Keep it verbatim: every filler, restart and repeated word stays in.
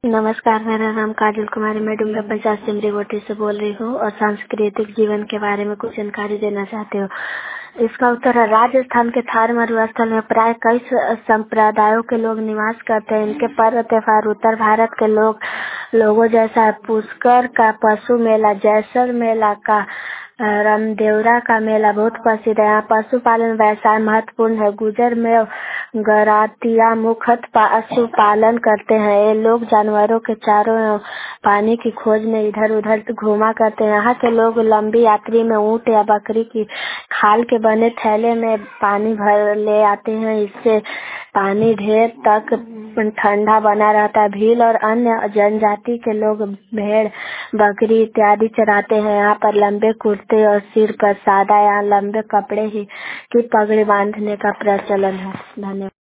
नमस्कार, मेरा नाम काजल कुमारी, मैं डुमरा पंचायत सिमरी गोटी से बोल रही हूँ और सांस्कृतिक जीवन के बारे में कुछ जानकारी देना चाहती हूँ। इसका उत्तर है, राजस्थान के थार मरुस्थल में प्राय कई स- संप्रदायों के लोग निवास करते हैं। इनके पर्व त्योहार उत्तर भारत के लोग लोगों जैसा है। पुष्कर का पशु मेला, जैसर मेला का अ, रामदेवरा का मेला बहुत प्रसिद्ध है। यहाँ पशुपालन व्यवसाय महत्वपूर्ण है। गुजर में गरातिया मुख्यतः पशु पालन करते हैं। ये लोग जानवरों के चारों ओर पानी की खोज में इधर उधर घूमा करते हैं। यहाँ के लोग लंबी यात्री में ऊंट या बकरी की खाल के बने थैले में पानी भर ले आते हैं। इससे पानी ढेर तक ठंडा बना रहता है। भील और अन्य जनजाति के लोग भेड़, बकरी इत्यादि चराते हैं। यहाँ पर लंबे कुर्ते और सिर पर सादा या लंबे कपड़े ही की पगड़ी बांधने का प्रचलन है। धन्यवाद।